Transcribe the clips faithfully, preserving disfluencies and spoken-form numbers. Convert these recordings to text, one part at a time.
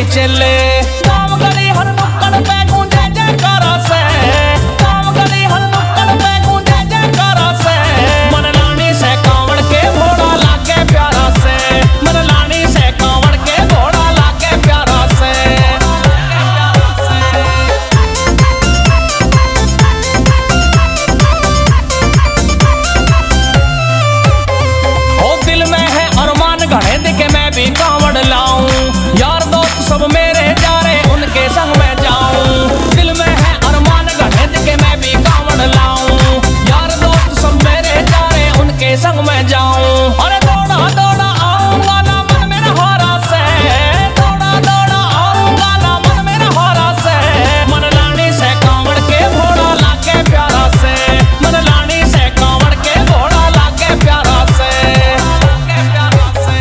चले। गाँव गली हर नुक्कड़ पे गूंजे जयकारा से, गाँव गली हर नुक्कड़ पे गूंजे जयकारा से। मन लानी से कांवड़ के घोड़ा लागे प्यारा से, मन लानी से कांवड़ के घोड़ा लागे प्यारा से। ओ दिल में है अरमान घने दिखे मैं भी कांवड़ लाऊं, यार दोस्त सब मेरे जा रहे उनके संग में जाऊं। दिल में है अरमान घने दिखे मैं भी कांवड़ लाऊं, यार दोस्त सब मेरे जा रहे उनके संग में जाऊं। अरे दौड़ा दौड़ा आऊंगा ना मन मेरा हारा से, दौड़ा दौड़ा आऊंगा ना मन मेरा हारा से। मन लानी से कांवड़ के घोड़ा लागे प्यारा से, मन लानी से कांवड़ के घोड़ा लागे प्यारा से, लागे प्यारा से।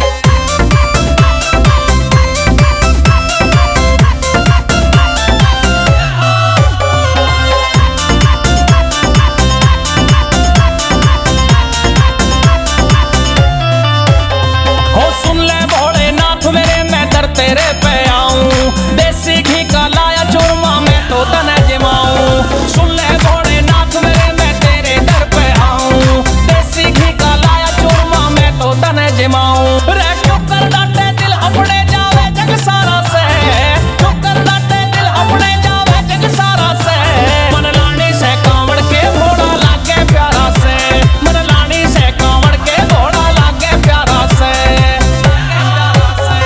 हो सुन ले भोलेनाथ मेरे मैं दर तेरे पे आऊं, देसी घी का लाया चूरमा मैं तो तने जमाऊं। सुन ले भोलेनाथ मेरे मैं तेरे दर पे आऊं, देसी घी का लाया चूरमा मैं तो तने जमाऊं। रे ठोकर डाटे दिल अपने जावे जग सारा से, ठोकर डाटे दिल अपने जावे जग सारा से। मन लानी से कांवड़ के घोड़ा लागे प्यारा से, मन लानी से कांवड़ के घोड़ा लागे प्यारा से, प्यारा से।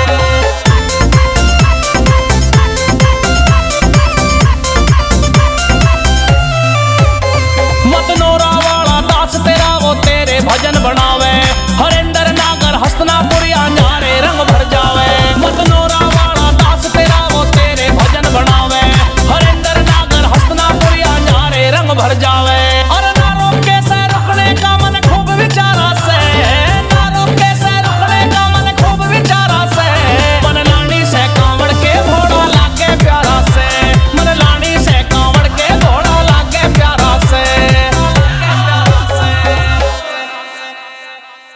मतनोरा वाला दास तेरा वो तेरे भजन बनावे, हरेंद्र नागर हस्तनापुरिया न्यारे रंग भर जावे। मतनोरा वाला दास तेरा वो तेरे भजन बनावे, हरेंद्र नागर हस्तनापुरिया न्यारे रंग भर जावे।